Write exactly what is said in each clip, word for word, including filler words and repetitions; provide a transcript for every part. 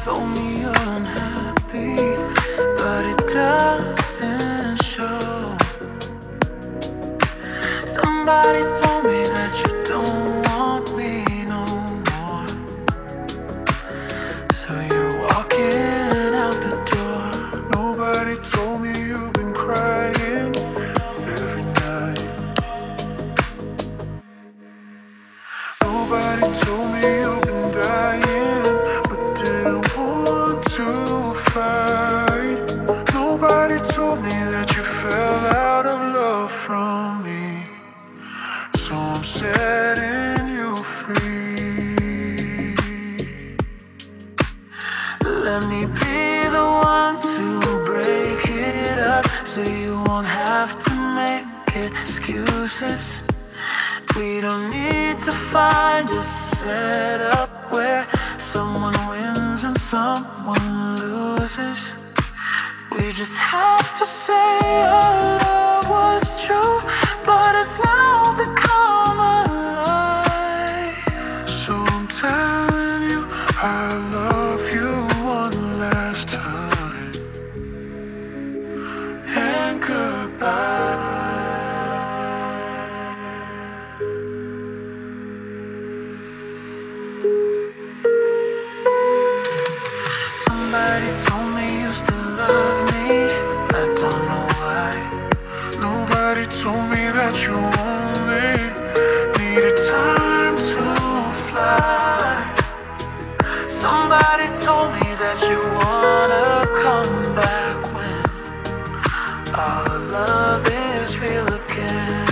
told me you're unhappy, but it doesn't show. Somebody told me that you don't want me no more, so you're walking out the door. Nobody told me you've been crying every night. Nobody told me you've been dying, but didn't want to fight. Nobody told me that you fell out of love from me, so I'm setting you free. Let me be the one to break it up, so you won't have to make excuses. We don't need to find a setup where someone wins and someone loses. We just have to say our love was true, but it's now become a lie. So I'm telling you I love you one last time, And goodbye. Somebody told me you still love me, I don't know why. nobody told me that you only needed time to fly. Somebody told me that you wanna come back when our love is real again.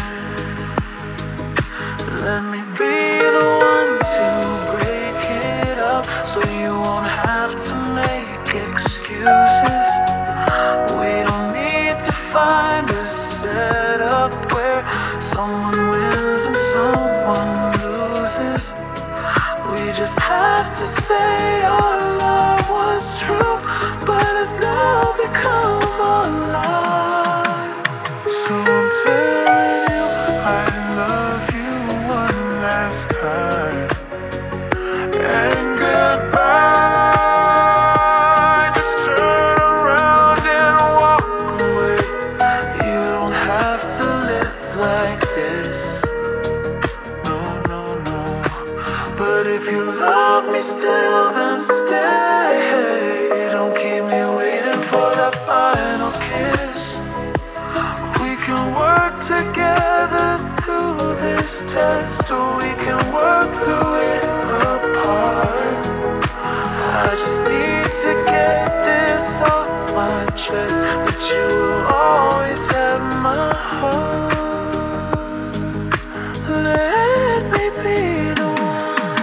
Let me be the one to break it up, so you won't have to make excuses. We don't need to find a setup where someone wins and someone loses. We just have to say our love was true, but it's now become a lie. So I'm telling you I love you one last time, and goodbye. Just turn around and walk away. You don't have to live like this, No, no, no. but if you love me still, then stay. Don't keep me waiting for that final kiss. We can work together through this test, or we can work through it apart. I just need to get this off my chest, but you will always have my heart. Let me be the one.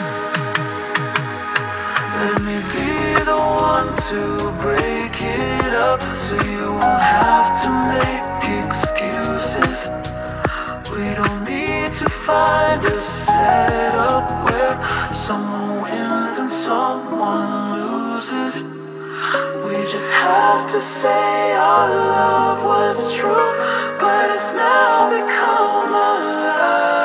Let me be the one to break it up, so you won't have to make excuses. We don't need to find a setup where someone wins and someone loses. We just have to say our love was true, but it's now become a lie.